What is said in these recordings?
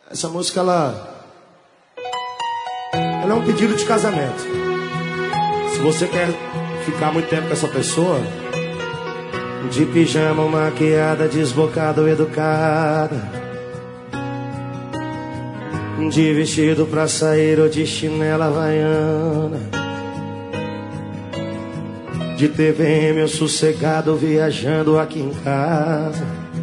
Essa música, ela é um pedido de casamento. Se você quer ficar muito tempo com essa pessoa, de pijama, maquiada, desbocada ou educada, de vestido pra sair ou de chinela havaiana, de TVM ou sossegado viajando aqui em casa,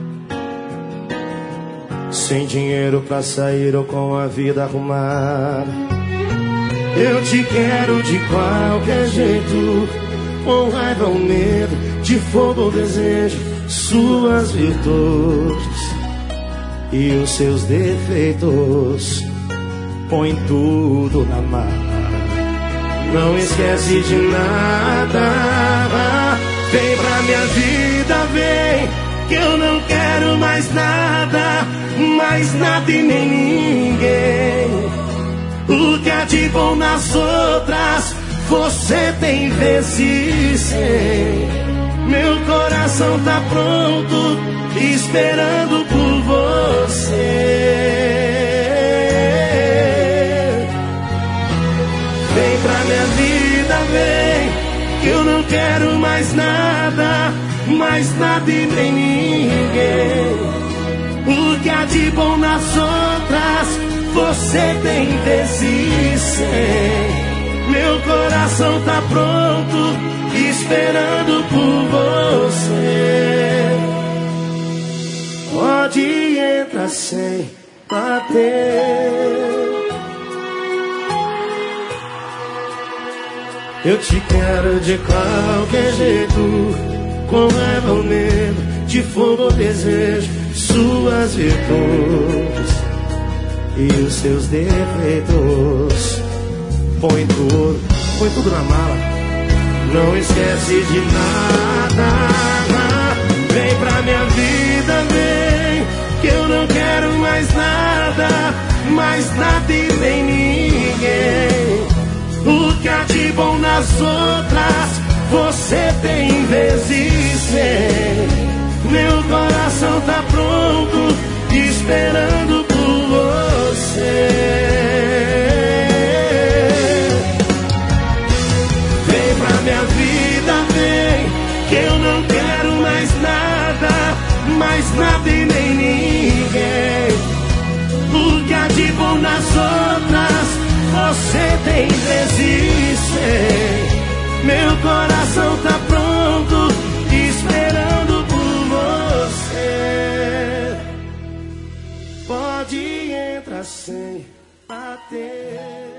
sem dinheiro pra sair ou com a vida arrumada. Eu te quero de qualquer jeito, com raiva ou medo, de fogo ou desejo, suas virtudes e os seus defeitos. Põe tudo na mala, não esquece de nada. Vem pra minha vida, vem, que eu não quero mais nada e nem ninguém. O que há de bom nas outras, você tem vezes 100. Meu coração tá pronto, esperando por você. Vem pra minha vida, vem, que eu não quero mais nada e nem ninguém. O que há de bom nas outras, você tem vezes 100. Meu coração tá pronto, esperando por você. Pode entrar sem bater. Eu te quero de qualquer jeito, com raiva ou medo, de fogo ou desejo, suas virtudes e os seus defeitos. Põe tudo na mala, não esquece de nada. Vem pra minha vida, vem, que eu não quero mais nada e nem ninguém. O que há de bom nas outras, você tem vezes 100. Meu coração tá pronto, esperando por você. Vem pra minha vida, vem, que eu não quero mais nada e nem ninguém. O que há de bom nas outras, você tem vezes 100. Meu coração tá pronto, esperando por você. Pode entrar sem bater.